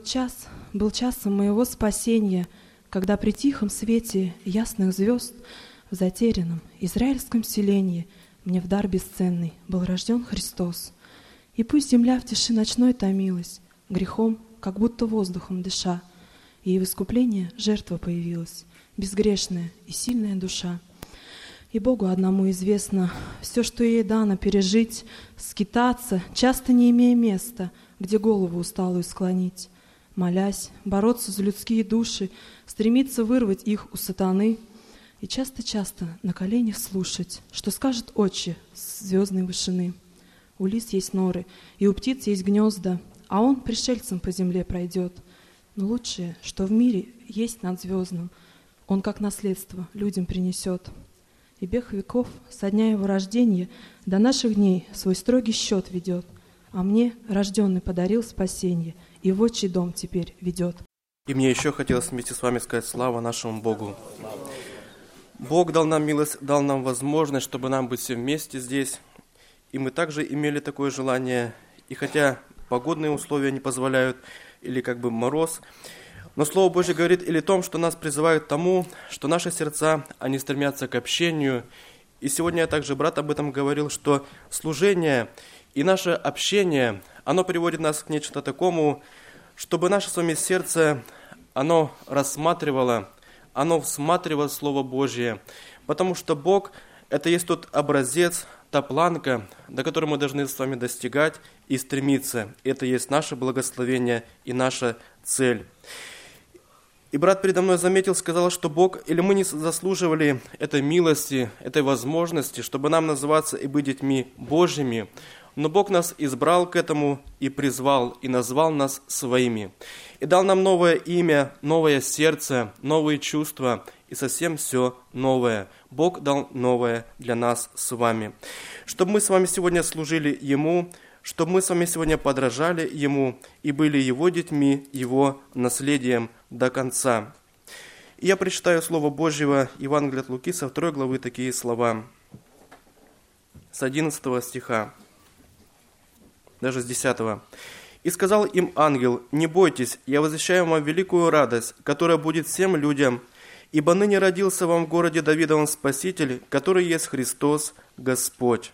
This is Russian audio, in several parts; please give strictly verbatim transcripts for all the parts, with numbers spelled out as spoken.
час был часом моего спасения, когда при тихом свете ясных звезд в затерянном израильском селении мне в дар бесценный был рожден Христос. И пусть земля в тиши ночной томилась, грехом, как будто воздухом дыша, и в искупление жертва появилась, безгрешная и сильная душа. И Богу одному известно все, что ей дано пережить, скитаться, часто не имея места, где голову усталую склонить, молясь, бороться за людские души, стремиться вырвать их у сатаны и часто-часто на коленях слушать, что скажет Отче с звездной вышины. У лис есть норы, и у птиц есть гнезда, а он пришельцем по земле пройдет. Но лучшее, что в мире есть над звездным, он как наследство людям принесет. И бег веков со дня его рождения до наших дней свой строгий счет ведет, а мне рожденный подарил спасение и в отчий дом теперь ведет. И мне еще хотелось вместе с вами сказать слава нашему Богу. Бог дал нам милость, дал нам возможность, чтобы нам быть все вместе здесь. И мы также имели такое желание, и хотя погодные условия не позволяют, или как бы мороз, но Слово Божье говорит или о том, что нас призывает к тому, что наши сердца, они стремятся к общению. И сегодня я также, брат, об этом говорил, что служение и наше общение, оно приводит нас к нечто такому, чтобы наше с вами сердце, оно рассматривало, оно всматривало Слово Божье, потому что Бог – это есть тот образец, та планка, до которой мы должны с вами достигать и стремиться. Это есть наше благословение и наша цель. И брат передо мной заметил, сказал, что Бог, или мы не заслуживали этой милости, этой возможности, чтобы нам называться и быть детьми Божьими, но Бог нас избрал к этому и призвал, и назвал нас своими. И дал нам новое имя, новое сердце, новые чувства, и совсем все новое. Бог дал новое для нас с вами. Чтобы мы с вами сегодня служили Ему, чтобы мы с вами сегодня подражали Ему и были Его детьми, Его наследием до конца. И я прочитаю Слово Божьего, Евангелие от Луки, со второй главы такие слова, с одиннадцатого стиха, даже с десятого. «И сказал им ангел: не бойтесь, я возвещаю вам великую радость, которая будет всем людям, ибо ныне родился вам в городе Давидовом Спаситель, который есть Христос Господь».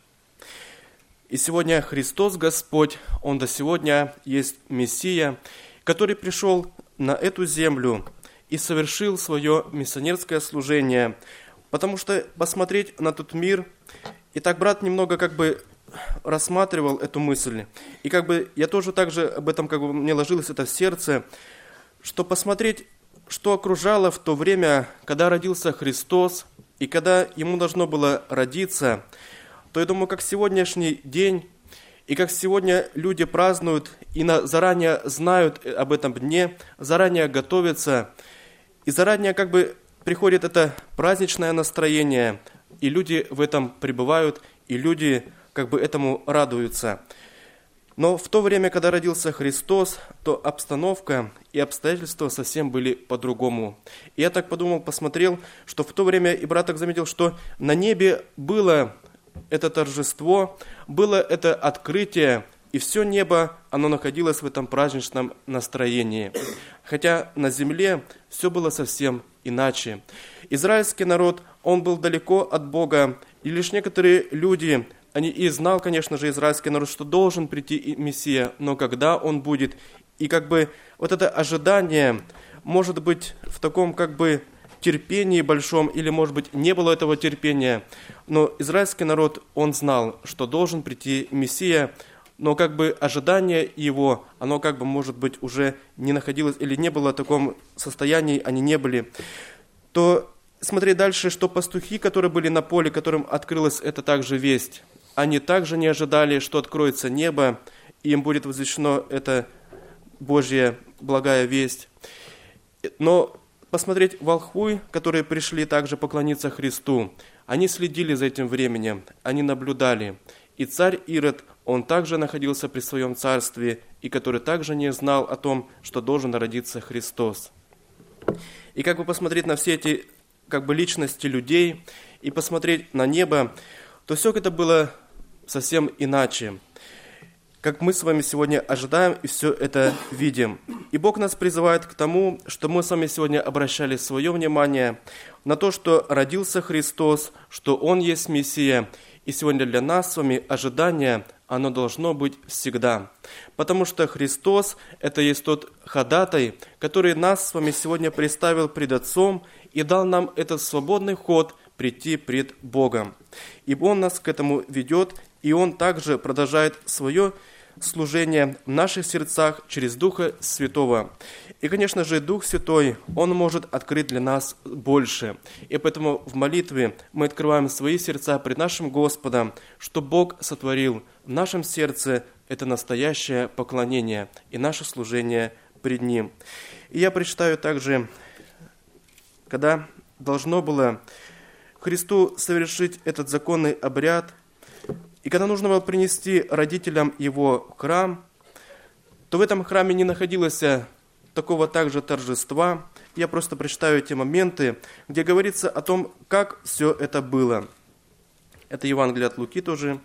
И сегодня Христос Господь, Он до сегодня есть Мессия, который пришел на эту землю и совершил свое миссионерское служение, потому что посмотреть на тот мир, и так брат немного как бы рассматривал эту мысль, и как бы я тоже также об этом, как бы мне ложилось это в сердце, что посмотреть, что окружало в то время, когда родился Христос, и когда Ему должно было родиться, то я думаю, как сегодняшний день, и как сегодня люди празднуют и на, заранее знают об этом дне, заранее готовятся, и заранее как бы приходит это праздничное настроение, и люди в этом пребывают, и люди как бы этому радуются. Но в то время, когда родился Христос, то обстановка и обстоятельства совсем были по-другому. И я так подумал, посмотрел, что в то время, и брат так заметил, что на небе было это торжество, было это открытие, и все небо, оно находилось в этом праздничном настроении. Хотя на земле все было совсем иначе. Израильский народ, он был далеко от Бога, и лишь некоторые люди, они и знал, конечно же, израильский народ, что должен прийти Мессия, но когда он будет, и как бы вот это ожидание, может быть, в таком как бы терпении большом, или, может быть, не было этого терпения, но израильский народ, он знал, что должен прийти Мессия, но как бы ожидание его, оно как бы, может быть, уже не находилось, или не было в таком состоянии, они не были, то смотри дальше, что пастухи, которые были на поле, которым открылась эта также весть, они также не ожидали, что откроется небо, и им будет возвещена эта Божья благая весть. Но посмотреть волхвы, которые пришли также поклониться Христу, они следили за этим временем, они наблюдали. И царь Ирод, он также находился при своем царстве, и который также не знал о том, что должен родиться Христос. И как бы посмотреть на все эти как бы личности людей, и посмотреть на небо, то все это было совсем иначе. как мы с вами сегодня ожидаем и все это видим. И Бог нас призывает к тому, что мы с вами сегодня обращали свое внимание на то, что родился Христос, что Он есть Мессия. И сегодня для нас с вами ожидание, оно должно быть всегда. Потому что Христос – это есть тот ходатай, который нас с вами сегодня представил пред Отцом и дал нам этот свободный ход прийти пред Богом. Ибо Он нас к этому ведет, и Он также продолжает свое служение в наших сердцах через Духа Святого. И, конечно же, Дух Святой, Он может открыть для нас больше. И поэтому в молитве мы открываем свои сердца пред нашим Господом, что Бог сотворил в нашем сердце это настоящее поклонение и наше служение пред Ним. И я прочитаю также, когда должно было Христу совершить этот законный обряд, и когда нужно было принести родителям его в храм, то в этом храме не находилось такого также торжества. Я просто прочитаю те моменты, где говорится о том, как все это было. Это Евангелие от Луки тоже,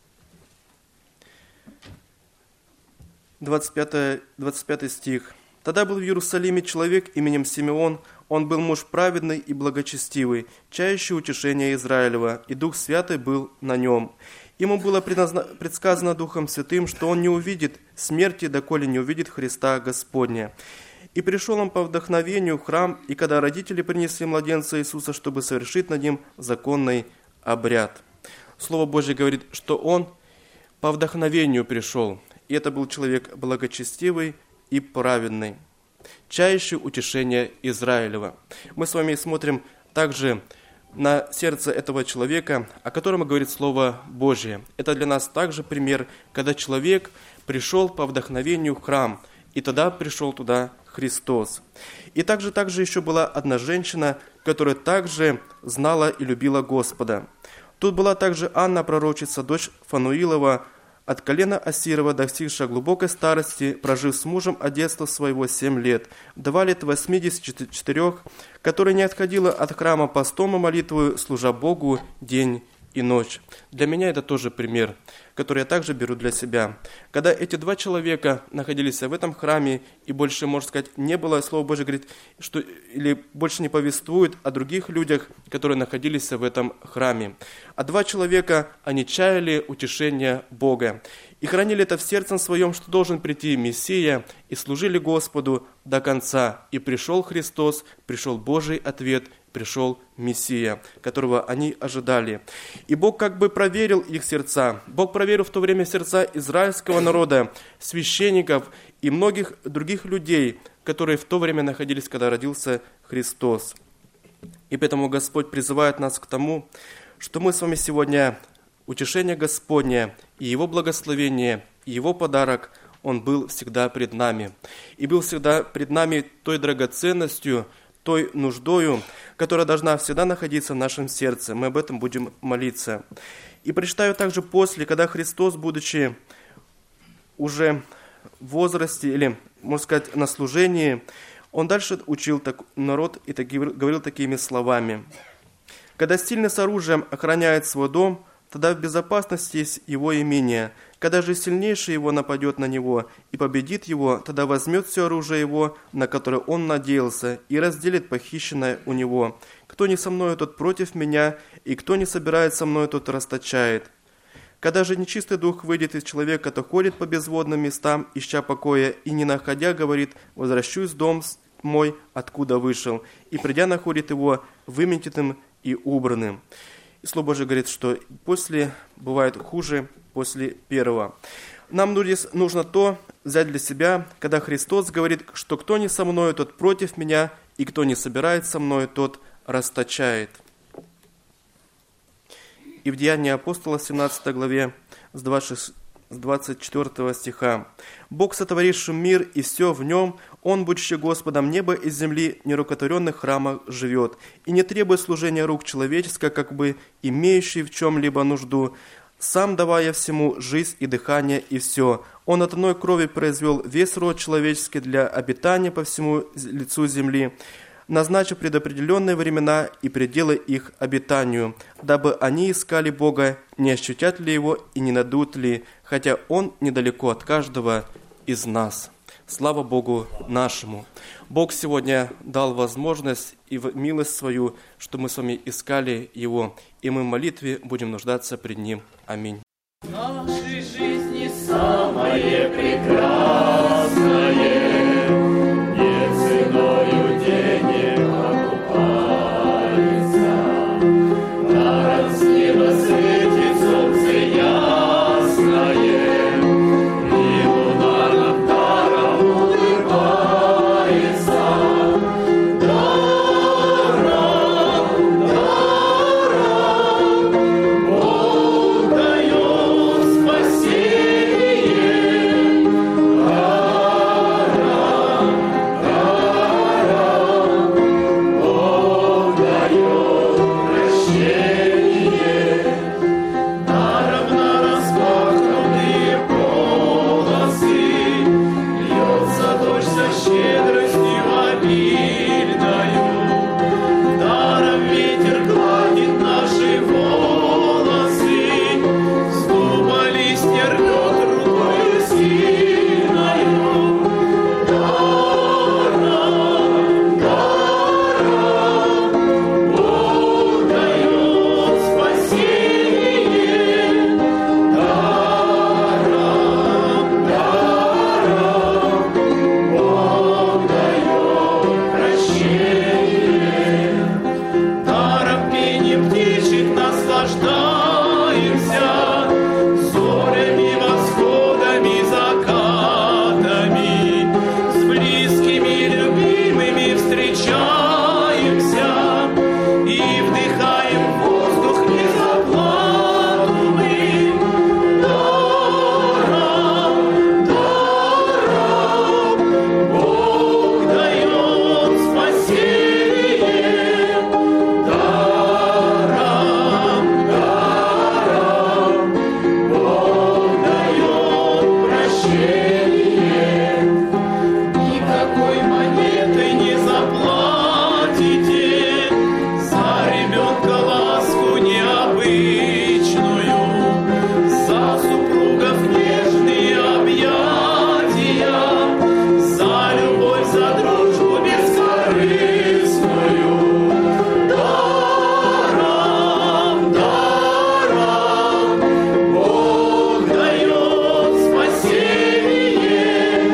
двадцать пятый, двадцать пятый стих. «Тогда был в Иерусалиме человек именем Симеон, он был муж праведный и благочестивый, чающий утешения Израилева, и Дух Святый был на нем. Ему было предсказано Духом Святым, что он не увидит смерти, доколе не увидит Христа Господня. И пришел он по вдохновению в храм, и когда родители принесли младенца Иисуса, чтобы совершить над ним законный обряд». Слово Божье говорит, что он по вдохновению пришел, и это был человек благочестивый и праведный, чающий утешение Израилева. Мы с вами смотрим также на сердце этого человека, о котором говорит Слово Божье. Это для нас также пример, когда человек пришел по вдохновению в храм, и тогда пришел туда Христос. И также, также еще была одна женщина, которая также знала и любила Господа. Тут была также Анна, пророчица, дочь Фануилова, от колена Асирова, достигшая глубокой старости, прожив с мужем от детства своего семь лет, вдова лет восьмидесяти четырёх, которая не отходила от храма постом и молитвою, служа Богу день и ночь. Для меня это тоже пример, который я также беру для себя. Когда эти два человека находились в этом храме, и больше, можно сказать, не было, Слово Божье говорит, что, или больше не повествует о других людях, которые находились в этом храме. А два человека, они чаяли утешение Бога и хранили это в сердце своем, что должен прийти Мессия, и служили Господу до конца. И пришел Христос, пришел Божий ответ, пришел Мессия, которого они ожидали. И Бог как бы проверил их сердца. Бог проверил в то время сердца израильского народа, священников и многих других людей, которые в то время находились, когда родился Христос. И поэтому Господь призывает нас к тому, что мы с вами сегодня утешение Господне и Его благословение, и Его подарок, Он был всегда пред нами. И был всегда пред нами той драгоценностью, той нуждою, которая должна всегда находиться в нашем сердце. Мы об этом будем молиться. И прочитаю также после, когда Христос, будучи уже в возрасте, или, можно сказать, на служении, Он дальше учил так, народ и так, говорил такими словами. «Когда сильный с оружием охраняет свой дом, тогда в безопасности есть его имение. Когда же сильнейший его нападет на него и победит его, тогда возьмет все оружие его, на которое он надеялся, и разделит похищенное у него. Кто не со мною, тот против меня, и кто не собирает со мною, тот расточает. Когда же нечистый дух выйдет из человека, то ходит по безводным местам, ища покоя, и не находя, говорит: возвращусь в дом мой, откуда вышел, и придя находит его выметенным и убранным». И Слово Божие говорит, что после бывает хуже после первого. Нам нужно то взять для себя, когда Христос говорит, что кто не со мною, тот против меня, и кто не собирает со мною, тот расточает. И в Деянии апостола, семнадцатой главе, с двадцать четвёртого стиха. «Бог, сотворивший мир и все в нем, Он, будучи Господом неба и земли, в нерукотворенных храмах живет, и не требует служения рук человеческого, как бы имеющий в чем-либо нужду, сам давая всему жизнь и дыхание и все. Он от одной крови произвел весь род человеческий для обитания по всему лицу земли, назначив предопределенные времена и пределы их обитанию, дабы они искали Бога, не ощутят ли Его и не найдут ли, хотя Он недалеко от каждого из нас. Слава Богу нашему! Бог сегодня дал возможность и милость свою, что мы с вами искали Его, и мы в молитве будем нуждаться пред Ним. Аминь. В нашей жизни самое прекрасное, не ценою денег окупается. Даром с неба светит солнце ясное, и луна над даром улыбается. Даром, даром Бог дает спасение. Даром, даром Бог дает прощение. Даром на распахнутые полосы льется дождь со щедростью обильною. Даром ветер гладит наши волосы, с дуба листья рвет рукою сильною. Даром, даром Бог дает спасение. Даром, даром Бог дает прощение. Даром пением птичек наслаждаемся, зорями, восходами, закатами, с близкими, любимыми встречаемся и вдыхаем воздух не за плату мы. Даром, даром Бог дает спасение. Даром, даром Бог дает прощение. Никакой монеты не заплатите за ребенка ласку необычную, за супругов нежные объятия, за любовь, за дружбу бескорыстную. Даром, даром Бог дает спасение.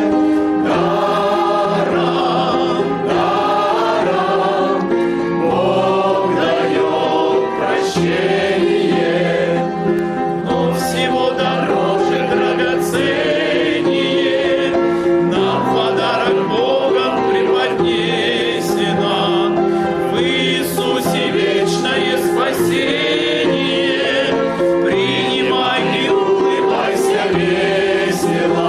Даром, даром Бог дает прощение. Но всего дороже, драгоценнее нам подарок Богом преподнесено. В Иисусе вечное спасение. Принимай и улыбайся весело.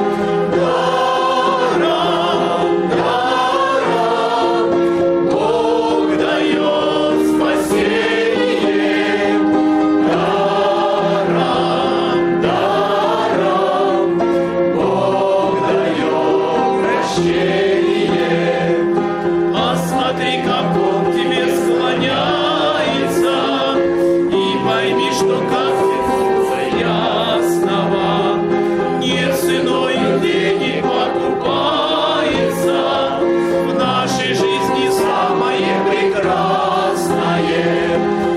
Даром, даром Бог дает спасение. Даром, даром Бог дает прощение. А смотри, как Он к тебе склоняется, и пойми, что как солнца ясного не ценой денег покупается. В нашей жизни самое прекрасное.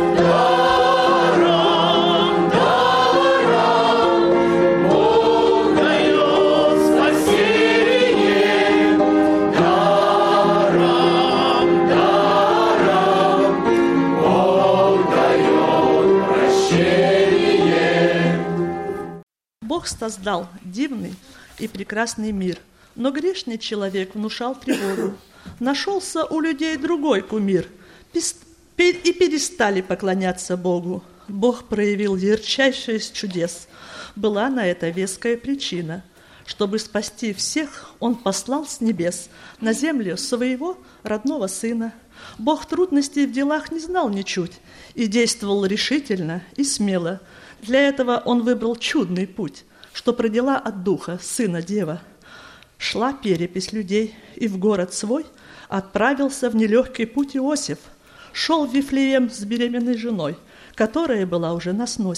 Даром, даром Бог дает спасение. Даром, даром Бог дает прощение. Бог создал дивный и прекрасный мир, но грешный человек внушал тревогу. Нашелся у людей другой кумир, пис- пе- и перестали поклоняться Богу. Бог проявил ярчайшее из чудес. Была на это веская причина. Чтобы спасти всех, Он послал с небес на землю своего родного Сына. Бог трудностей в делах не знал ничуть и действовал решительно и смело. Для этого Он выбрал чудный путь, что родила от Духа Сына Дева. Шла перепись людей, и в город свой отправился в нелегкий путь Иосиф. Шел в Вифлеем с беременной женой, которая была уже на сносях.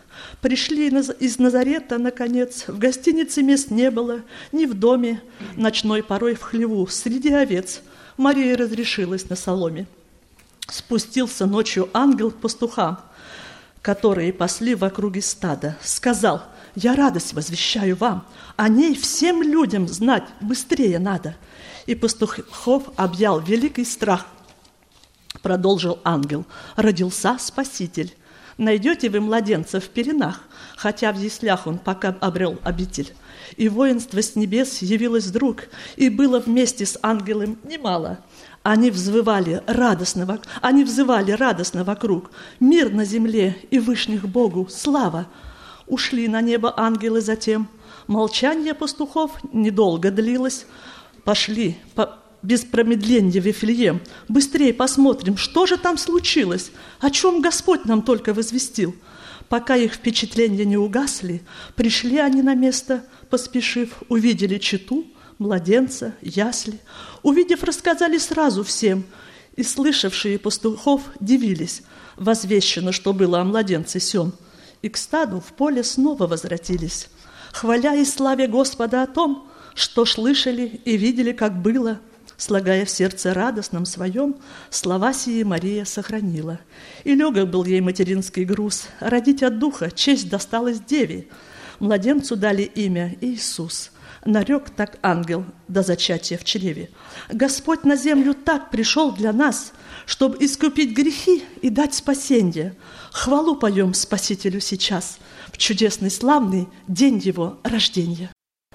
Пришли из Назарета, наконец, в гостинице мест не было, ни в доме, ночной порой в хлеву, среди овец. Мария разрешилась на соломе. Спустился ночью ангел к пастухам, которые пасли в округе стада. Сказал: «Я радость возвещаю вам, о ней всем людям знать быстрее надо». И пастухов объял великий страх. Продолжил ангел: «Родился Спаситель. Найдете вы младенца в пеленах, хотя в яслях он пока обрел обитель. И воинство с небес явилось вдруг, и было вместе с ангелом немало. Они взвывали радостно, они взывали радостно вокруг: мир на земле и вышних Богу слава. Ушли на небо ангелы затем. Молчание пастухов недолго длилось. Пошли по без промедления в Вифлеем. Быстрее посмотрим, что же там случилось, о чем Господь нам только возвестил. Пока их впечатления не угасли, пришли они на место, поспешив, увидели чету, младенца, ясли. Увидев, рассказали сразу всем, и слышавшие пастухов дивились. Возвещено, что было о младенце сём, и к стаду в поле снова возвратились, хваля и славя Господа о том, что слышали и видели, как было. Слагая в сердце радостном своем, слова сии Мария сохранила. И легок был ей материнский груз, родить от духа честь досталась деве. Младенцу дали имя Иисус. Нарек так ангел до зачатия в чреве. Господь на землю так пришел для нас, чтобы искупить грехи и дать спасенье. Хвалу поем Спасителю сейчас, в чудесный славный день его рождения.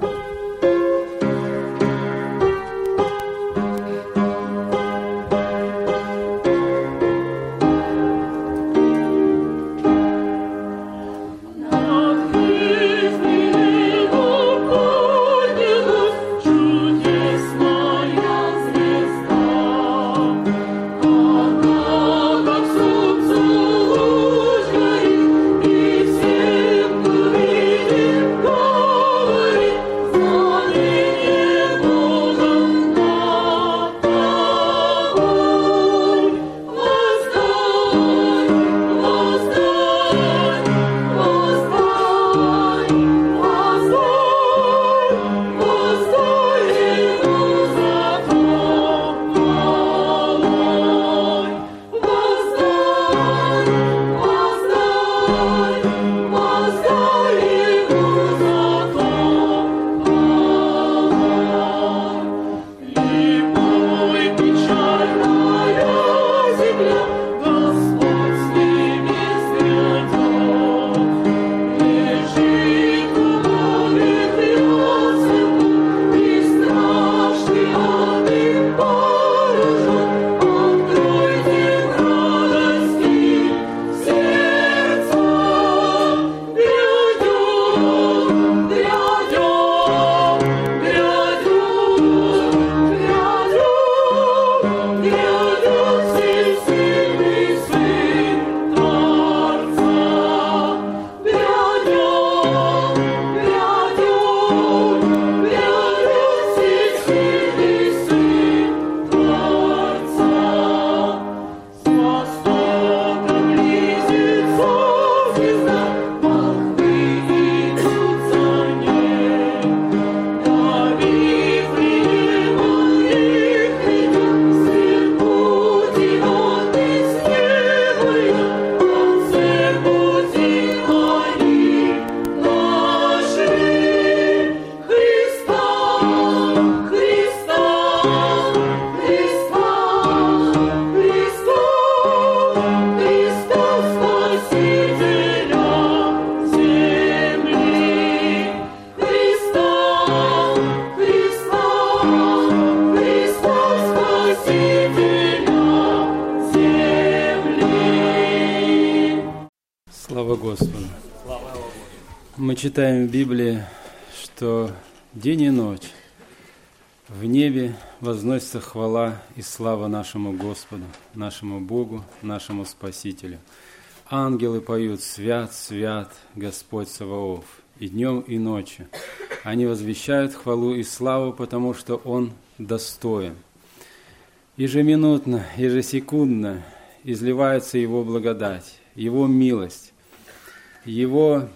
Слава Господу! Мы читаем в Библии, что день и ночь в небе возносится хвала и слава нашему Господу, нашему Богу, нашему Спасителю. Ангелы поют: «Свят, свят, Господь Саваоф», и днем, и ночью. Они возвещают хвалу и славу, потому что Он достоин. Ежеминутно, ежесекундно изливается Его благодать, Его милость. Его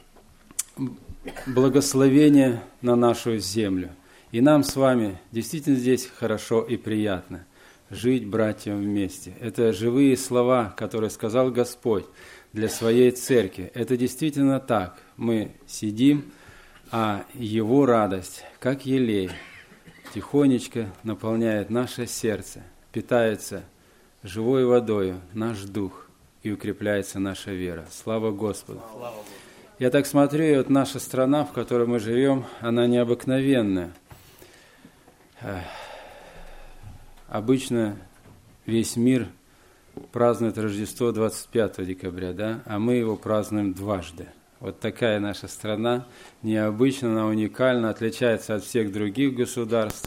благословение на нашу землю. И нам с вами действительно здесь хорошо и приятно жить, братьям, вместе. Это живые слова, которые сказал Господь для своей церкви. Это действительно так. Мы сидим, а Его радость, как елей, тихонечко наполняет наше сердце, питается живой водою наш дух и укрепляется наша вера. Слава Господу! Я так смотрю, и вот наша страна, в которой мы живем, она необыкновенная. Обычно весь мир празднует Рождество двадцать пятого декабря, да? А мы его празднуем дважды. Вот такая наша страна, необычна, она уникальна, отличается от всех других государств,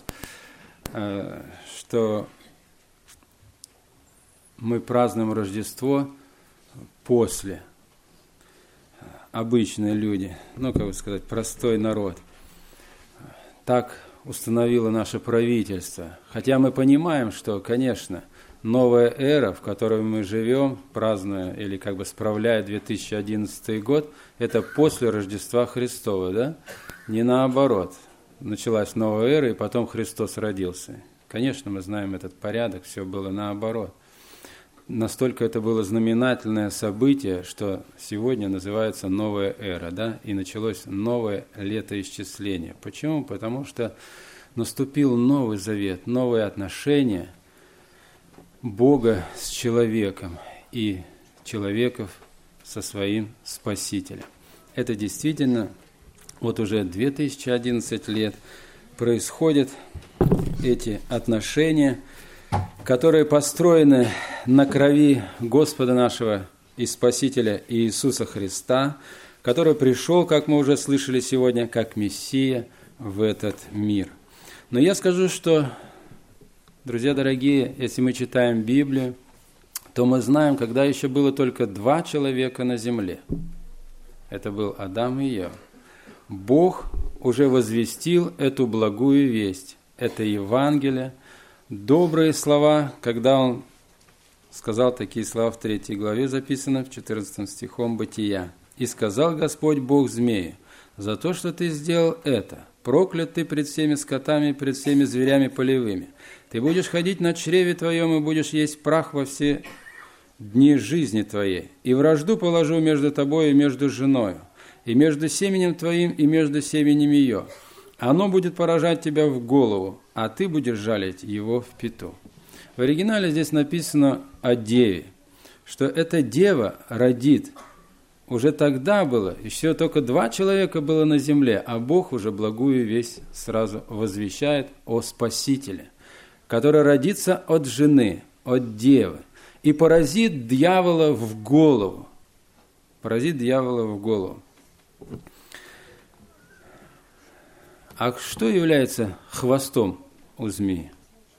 что мы празднуем Рождество после. Обычные люди, ну, как бы сказать, простой народ. Так установило наше правительство. Хотя мы понимаем, что, конечно, новая эра, в которой мы живем, празднуя или как бы справляя две тысячи одиннадцатый год, это после Рождества Христова, да? Не наоборот. Началась новая эра, и потом Христос родился. Конечно, мы знаем этот порядок, все было наоборот. Настолько это было знаменательное событие, что сегодня называется новая эра, да, и началось новое летоисчисление. Почему? Потому что наступил новый завет, новые отношения Бога с человеком и человеков со своим Спасителем. Это действительно вот уже две тысячи одиннадцать лет происходят эти отношения, которые построены на крови Господа нашего и Спасителя Иисуса Христа, который пришел, как мы уже слышали сегодня, как Мессия в этот мир. Но я скажу, что, друзья дорогие, если мы читаем Библию, то мы знаем, когда еще было только два человека на земле. Это был Адам и Ева. Бог уже возвестил эту благую весть, это Евангелие, добрые слова, когда Он сказал такие слова в третьей главе, записано в четырнадцатом стихом Бытия. «И сказал Господь Бог змею, за то, что ты сделал это, проклят ты пред всеми скотами, пред всеми зверями полевыми. Ты будешь ходить на чреве твоем и будешь есть прах во все дни жизни твоей. И вражду положу между тобой и между женою, и между семенем твоим и между семенем ее. Оно будет поражать тебя в голову, а ты будешь жалить его в пяту». В оригинале здесь написано о деве, что эта дева родит. Уже тогда было, еще только два человека было на земле, а Бог уже благую весть сразу возвещает о Спасителе, который родится от жены, от девы, и поразит дьявола в голову. Поразит дьявола в голову. А что является хвостом у змеи?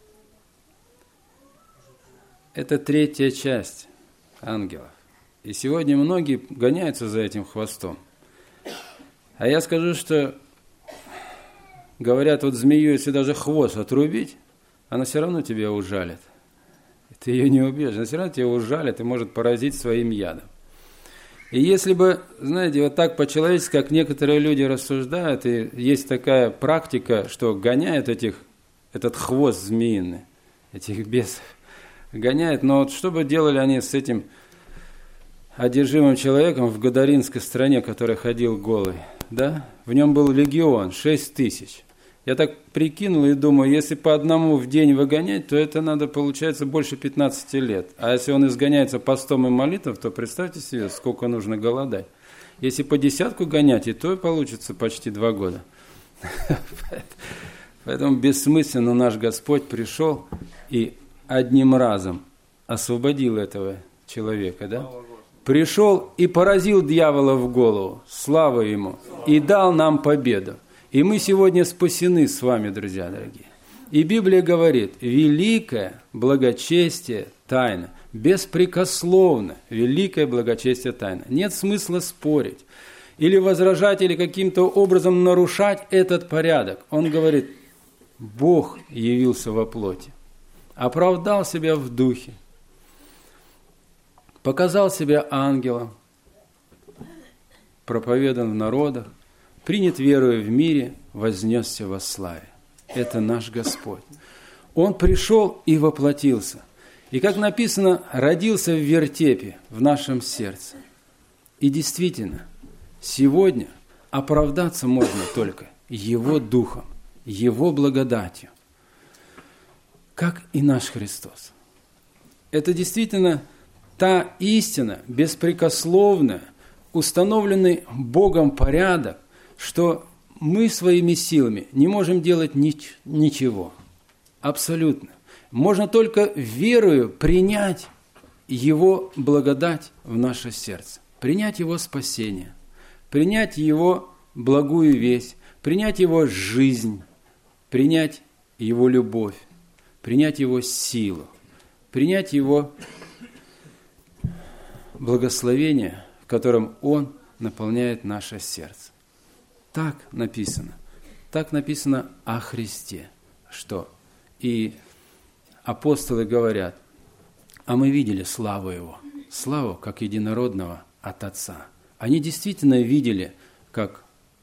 Это третья часть ангелов. И сегодня многие гоняются за этим хвостом. А я скажу, что, говорят, вот змею, если даже хвост отрубить, она все равно тебя ужалит. Ты ее не убьешь, она все равно тебя ужалит и может поразить своим ядом. И если бы, знаете, вот так по-человечески, как некоторые люди рассуждают, и есть такая практика, что гоняют этих, этот хвост змеиный, этих бесов, гоняют, но вот что бы делали они с этим одержимым человеком в Гадаринской стране, который ходил голый, да? В нем был легион, шесть тысяч. Я так прикинул и думаю, если по одному в день выгонять, то это надо, получается, больше пятнадцати лет. А если он изгоняется постом и молитвой, то представьте себе, сколько нужно голодать. Если по десятку гонять, и то получится почти два года. Поэтому бессмысленно наш Господь пришел и одним разом освободил этого человека, да? Пришел и поразил дьявола в голову, слава ему, и дал нам победу. И мы сегодня спасены с вами, друзья дорогие. И Библия говорит, великое благочестие тайна, беспрекословно, великое благочестие тайна. Нет смысла спорить или возражать, или каким-то образом нарушать этот порядок. Он говорит, Бог явился во плоти, оправдал себя в духе, показал себя ангелом проповедан в народах, принят верою в мире, вознесся во славе. Это наш Господь. Он пришел и воплотился. И, как написано, родился в вертепе, в нашем сердце. И действительно, сегодня оправдаться можно только Его Духом, Его благодатью, как и наш Христос. Это действительно та истина, беспрекословная, установленный Богом порядок, что мы своими силами не можем делать нич- ничего. Абсолютно. Можно только верою принять Его благодать в наше сердце, принять Его спасение, принять Его благую весть, принять Его жизнь, принять Его любовь, принять Его силу, принять Его благословение, в котором Он наполняет наше сердце. Так написано. Так написано о Христе, что и апостолы говорят, а мы видели славу Его, славу как единородного от Отца. Они действительно видели, как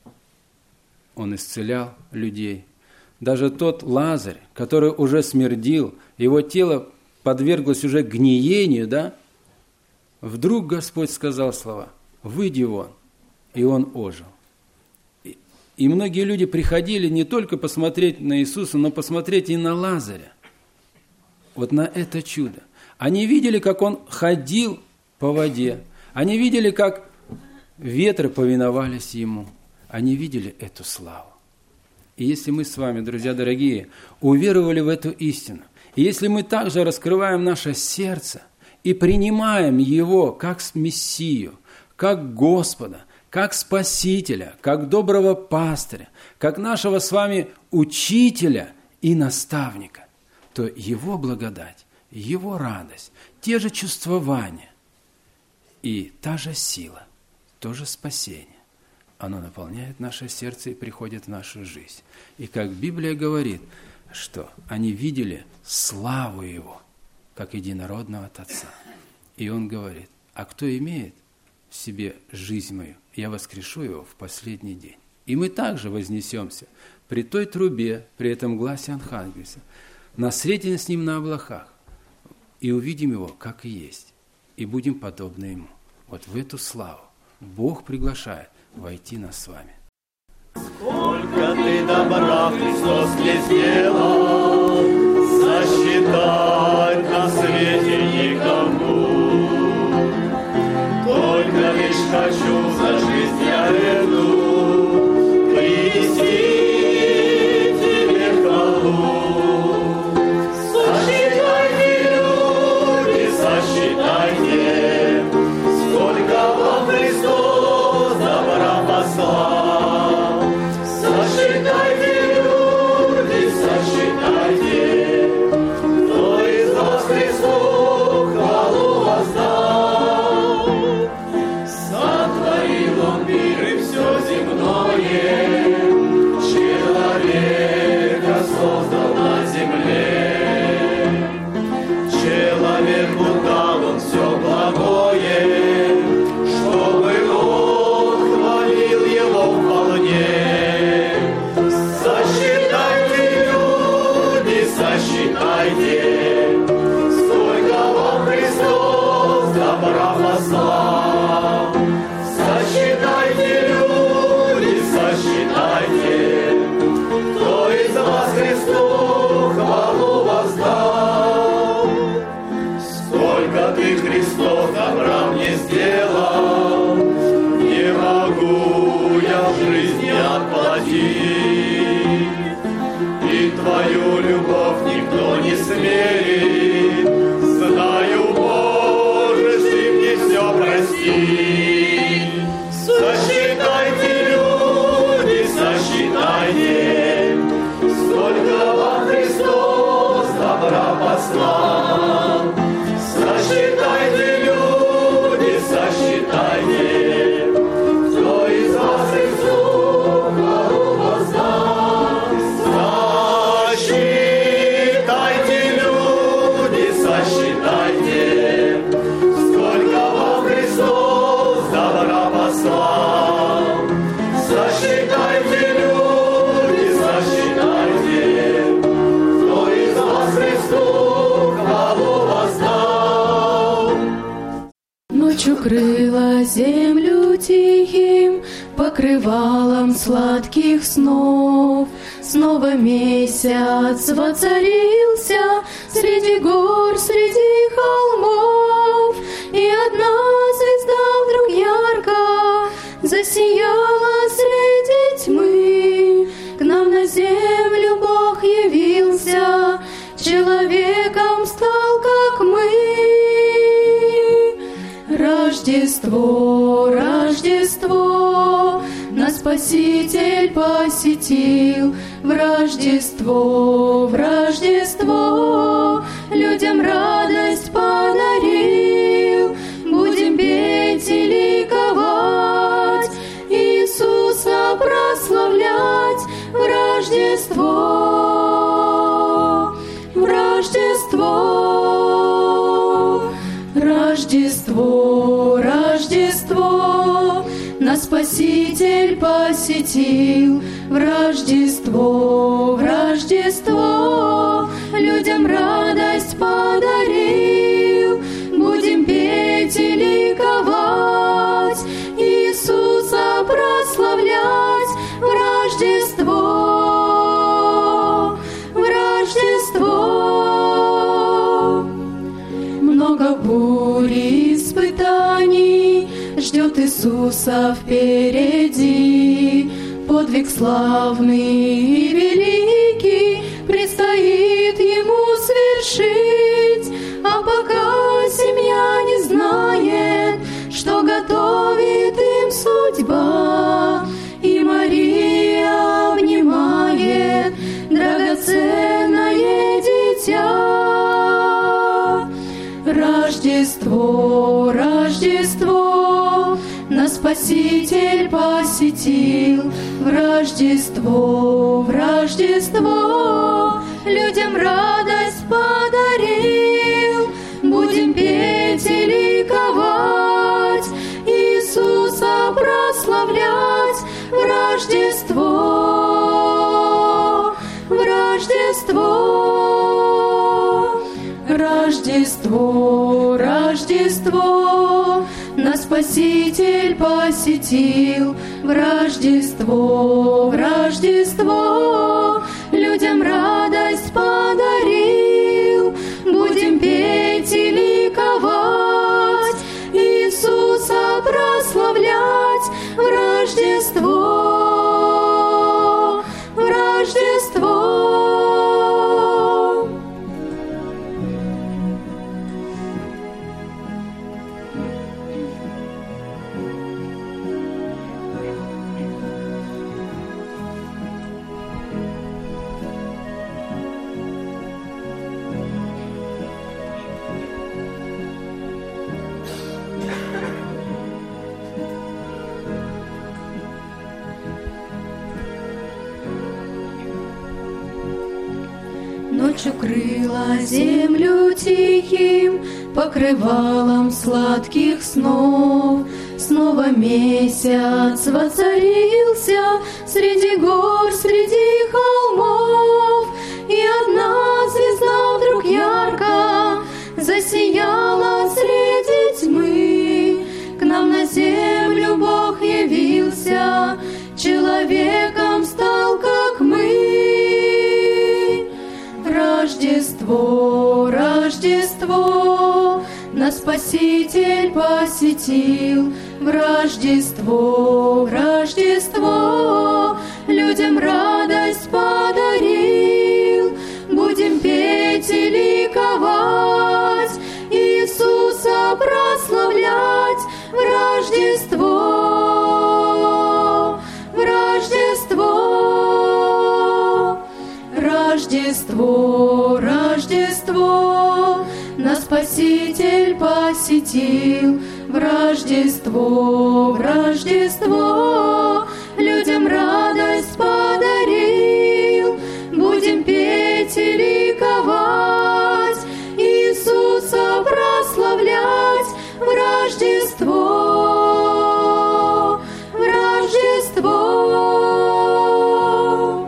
Он исцелял людей. Даже тот Лазарь, который уже смердил, его тело подверглось уже гниению, да? Вдруг Господь сказал слова: «Выйди вон», и он ожил. И, и многие люди приходили не только посмотреть на Иисуса, но посмотреть и на Лазаря. Вот на это чудо. Они видели, как он ходил по воде. Они видели, как ветры повиновались ему. Они видели эту славу. И если мы с вами, друзья дорогие, уверовали в эту истину, и если мы также раскрываем наше сердце и принимаем Его как Мессию, как Господа, как Спасителя, как доброго пастыря, как нашего с вами учителя и наставника, то Его благодать, Его радость, те же чувствования и та же сила, то же спасение, оно наполняет наше сердце и приходит в нашу жизнь. И как Библия говорит, что они видели славу Его, как единородного от Отца. И Он говорит: а кто имеет в себе жизнь мою, я воскрешу его в последний день. И мы также вознесемся при той трубе, при этом гласе Архангельса, на средине с Ним на облаках, и увидим Его, как и есть, и будем подобны Ему. Вот в эту славу Бог приглашает войти нас с вами. Сколько ты добра, Христос, мне сделал, засчитать на свете никому. Только лишь хочу за жизнь я эту принести тебе хвалу. Сосчитайте, люди, сосчитайте, сколько вам Христос добра послал. Сосчитайте, люди, сосчитайте, кто из вас Христу хвалу воздал. Сотворил Он мир и все земное, человека создал на земле. Человеку дал Он все благое, чтобы он хвалил Его вполне. Сосчитайте, люди, сосчитайте, сколько вам Христос добра послал. Сосчитайте, люди, сосчитайте, кто из вас Христу хвалу воздал. Сколько ты, Христос, добра мне сделал, не могу я в жизни отплатить. И Твою любовь никто не смеет, знаю, Боже, Ты мне все прости. Сосчитайте, люди, сосчитайте, сколько вам Христос добра послал. Сосчитайте, люди, сосчитайте, кто из вас Христу хвалу воздал. Сосчитайте, люди, сосчитайте, сколько вам Христос добра послал. Ночь укрыла землю тихим покрывалом сладких снов. Снова месяц воцарился среди гор, среди холмов. И одна звезда вдруг ярко засияла среди тьмы. К нам на землю Бог явился, человеком стал, как мы. Рождество, Рождество, нас Спаситель посетил. В Рождество, в Рождество, людям радость подарил. Будем петь и ликовать, Иисуса прославлять. В Рождество, в Рождество, Рождество, Рождество, нас Спаситель посетил. В Рождество, в Рождество, людям радость подарил. Будем петь и ликовать, Иисуса прославлять. В Рождество, в Рождество. Много бурь и испытаний ждет Иисуса впереди. Подвиг славный и великий предстоит Ему свершить. А пока семья не знает, что готовит им судьба, и Мария обнимает драгоценное дитя. Рождество, Рождество, нас Спаситель посетил. В Рождество, в Рождество, людям радость подарил. Будем петь и ликовать, Иисуса прославлять. В Рождество, в Рождество, Рождество, Рождество, нас Спаситель посетил. В Рождество, в Рождество, людям радость подарил. Будем петь и ликовать, Иисуса прославлять. В Рождество, в Рождество. Ночь укрыла землю тихим покрывалом сладких снов. Снова месяц воцарился среди гор, среди холмов. И одна звезда вдруг ярко засияла среди тьмы. К нам на землю Бог явился, человеком стал, как мы. Рождество, Рождество, нас Спаситель посетил. В Рождество, в Рождество, людям радость подарил. Будем петь и ликовать, Иисуса прославлять. В Рождество, в Рождество, Рождество, Рождество, нас Спаситель посетил. В Рождество, в Рождество, людям радость подарил. Будем петь и ликовать, Иисуса прославлять. В Рождество, в Рождество.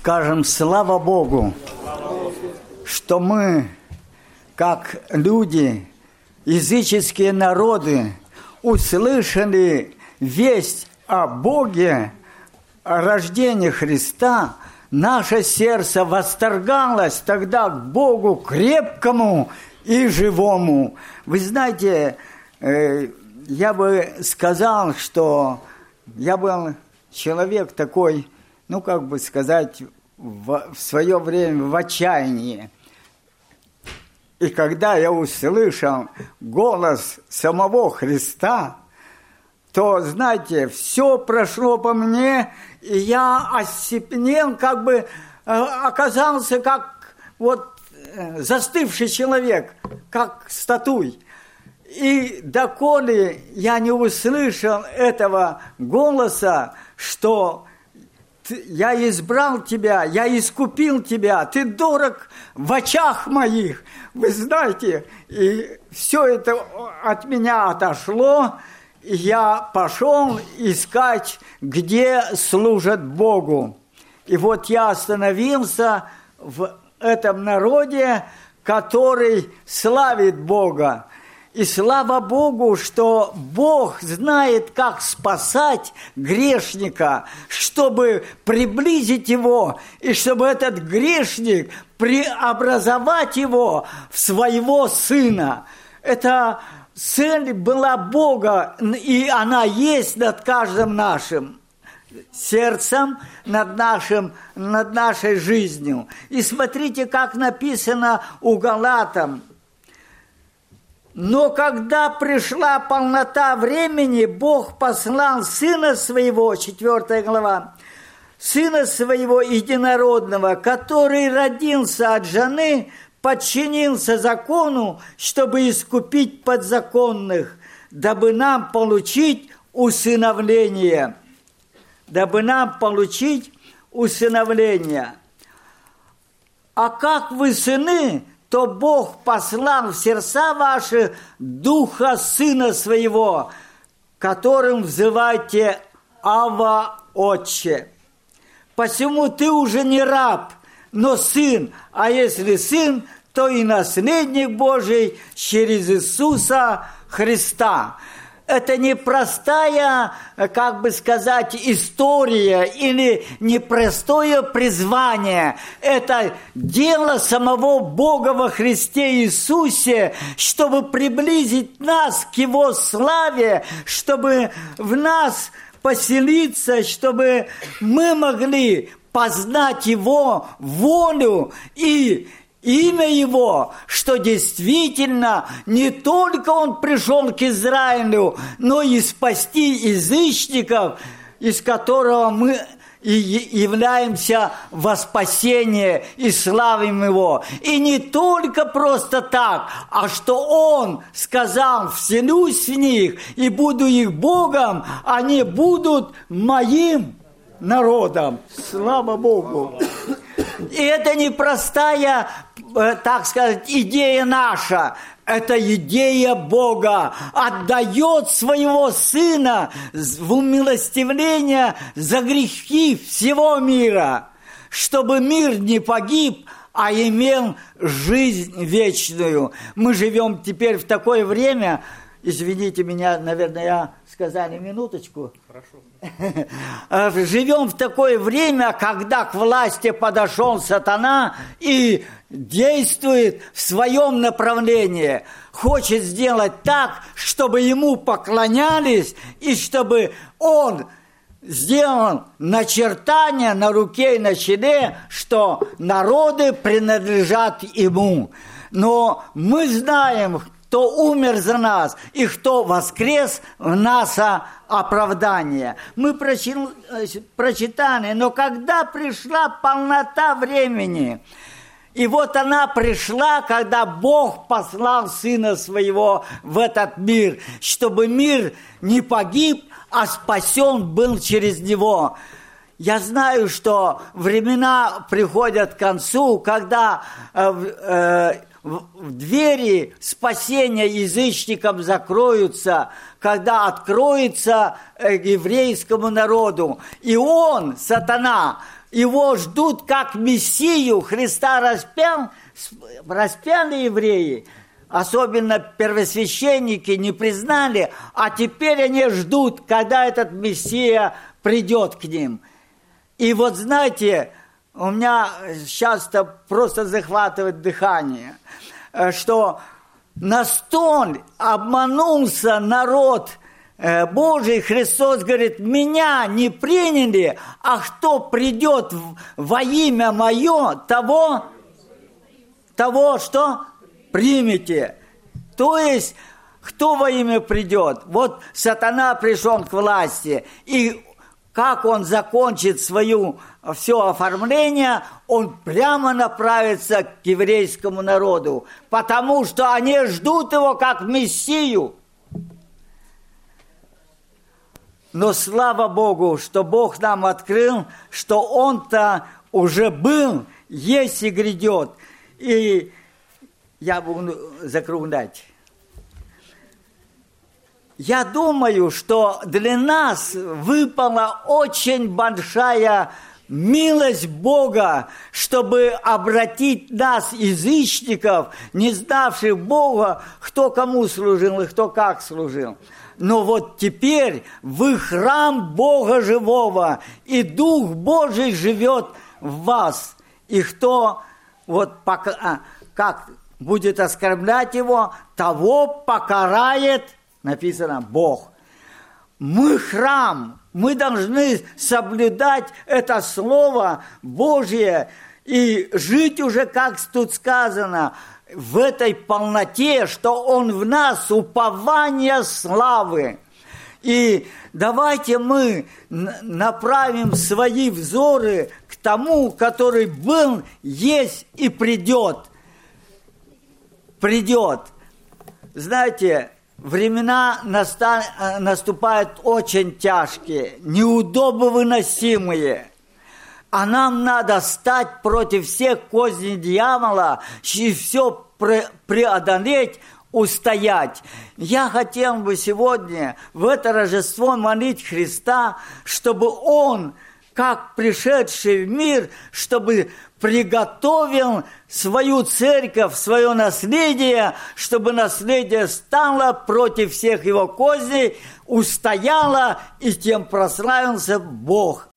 скажем, слава Богу, что мы, как люди, языческие народы, услышали весть о Боге, о рождении Христа. Наше сердце восторгалось тогда к Богу крепкому и живому. Вы знаете, я бы сказал, что я был человек такой, ну, как бы сказать, в, в свое время в отчаянии. И когда я услышал голос самого Христа, то, знаете, все прошло по мне, и я оцепенел, как бы оказался как вот застывший человек, как статуй. И доколе я не услышал этого голоса, что я избрал тебя, я искупил тебя, ты дорог в очах моих. Вы знаете, и все это от меня отошло, и я пошел искать, где служат Богу. И вот я остановился в этом народе, который славит Бога. И слава Богу, что Бог знает, как спасать грешника, чтобы приблизить его, и чтобы этот грешник преобразовать его в своего сына. Это цель была Бога, и она есть над каждым нашим сердцем, над, нашим, над нашей жизнью. И смотрите, как написано у Галатам. Но когда пришла полнота времени, Бог послал Сына Своего, четвёртая глава, Сына Своего единородного, который родился от жены, подчинился закону, чтобы искупить подзаконных, дабы нам получить усыновление. Дабы нам получить усыновление. А как вы сыны, то Бог послал в сердца ваши Духа Сына Своего, которым взывайте Ава, Отче. Посему ты уже не раб, но сын, а если сын, то и наследник Божий через Иисуса Христа. Это не простая, как бы сказать, история или непростое призвание. Это дело самого Бога во Христе Иисусе, чтобы приблизить нас к Его славе, чтобы в нас поселиться, чтобы мы могли познать Его волю и имя Его, что действительно не только Он пришел к Израилю, но и спасти язычников, из которого мы и являемся во спасение и славим Его. И не только просто так, а что Он сказал: «Вселюсь в них и буду их Богом, они будут моим народом». Слава Богу! И это не простая, так сказать, идея наша. Это идея Бога. Отдает своего Сына в умилостивление за грехи всего мира, чтобы мир не погиб, а имел жизнь вечную. Мы живем теперь в такое время, извините меня, наверное, я сказали минуточку. Хорошо. Живем в такое время, когда к власти подошел сатана и действует в своем направлении. Хочет сделать так, чтобы ему поклонялись, и чтобы он сделал начертание на руке и на челе, что народы принадлежат ему. Но мы знаем, кто умер за нас и кто воскрес в наше оправдание. Мы прочитали, но когда пришла полнота времени, и вот она пришла, когда Бог послал Сына Своего в этот мир, чтобы мир не погиб, а спасен был через Него. Я знаю, что времена приходят к концу, когда э, э, в двери спасения язычникам закроются, когда откроется еврейскому народу. И он, сатана, его ждут как Мессию. Христа распял, распяли евреи, особенно первосвященники не признали, а теперь они ждут, когда этот Мессия придет к ним. И вот знаете, у меня часто просто захватывает дыхание, что настолько обманулся народ Божий. Христос говорит: меня не приняли, а кто придет во имя мое, того, того что примете. То есть, кто во имя придет? Вот сатана пришел к власти, и как он закончит свое все оформление, он прямо направится к еврейскому народу, потому что они ждут его как Мессию. Но слава Богу, что Бог нам открыл, что Он-то уже был, есть и грядет. И я буду закруглять. Я думаю, что для нас выпала очень большая милость Бога, чтобы обратить нас, язычников, не знавших Бога, кто кому служил и кто как служил. Но вот теперь вы храм Бога живого, и Дух Божий живет в вас. И кто вот пока, как будет оскорблять его, того покарает, написано, Бог. Мы храм, мы должны соблюдать это Слово Божье и жить уже, как тут сказано, в этой полноте, что Он в нас, упование славы. И давайте мы направим свои взоры к тому, который был, есть и придет. Придет. Знаете, времена наста- наступают очень тяжкие, неудобовыносимые. А нам надо стать против всех козней дьявола и все преодолеть, устоять. Я хотел бы сегодня в это Рождество молить Христа, чтобы Он, как пришедший в мир, чтобы приготовил свою церковь, свое наследие, чтобы наследие стало против всех его козней, устояло, и тем прославился Бог.